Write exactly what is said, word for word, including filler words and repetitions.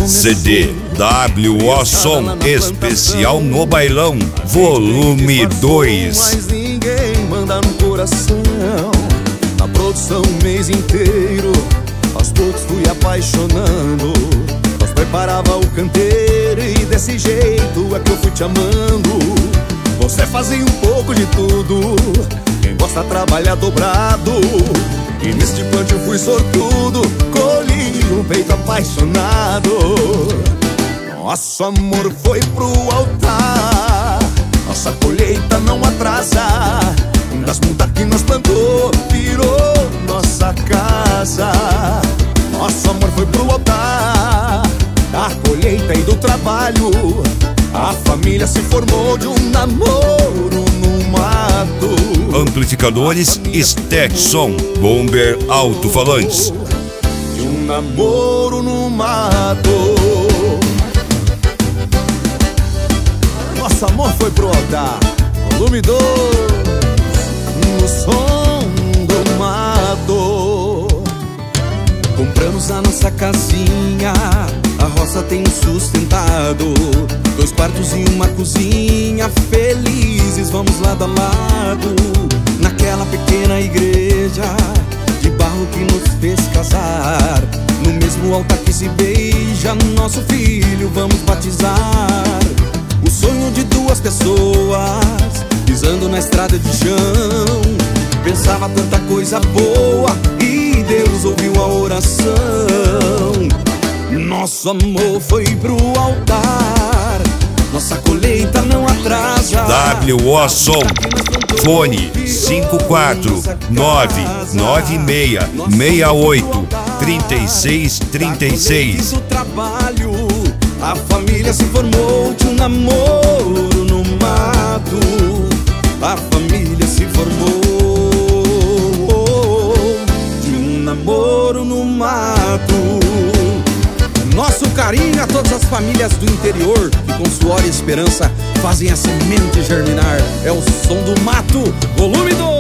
C D W O Som especial no bailão, volume dois. Mas ninguém manda no coração. Na produção o mês inteiro, aos poucos fui apaixonando. Nós preparava o canteiro e desse jeito é que eu fui te amando. Você fazia um pouco de tudo, quem gosta trabalha dobrado. E nesse plantio eu fui sortudo, colhi um peito apaixonado. Nosso amor foi pro altar, nossa colheita não atrasa. Das mudas que nós plantou, virou nossa casa. Nosso amor foi pro altar, da colheita e do trabalho. A família se formou de um namoro no mato. Amplificadores Stetson, Bomber Alto-Falantes. De um namoro no mato. Nosso amor foi pro altar, volume dois, no som do mato. Compramos a nossa casinha, a roça tem nos sustentado. Dois quartos e uma cozinha, felizes vamos lado a lado. Naquela pequena igreja de barro que nos fez casar, no mesmo altar que se beija, nosso filho vamos batizar. O sonho de duas pessoas pisando na estrada de chão. Pensava tanta coisa boa e Deus ouviu a oração. Nosso amor foi pro altar, nossa colheita não atrasa. W O Som, fone cinco quatro nove nove seis seis oito três seis três seis. A família se formou de um namoro no mato. A família se formou de um namoro no mato. Nosso carinho a todas as famílias do interior que com suor e esperança fazem a semente germinar. É o som do mato, volume dois.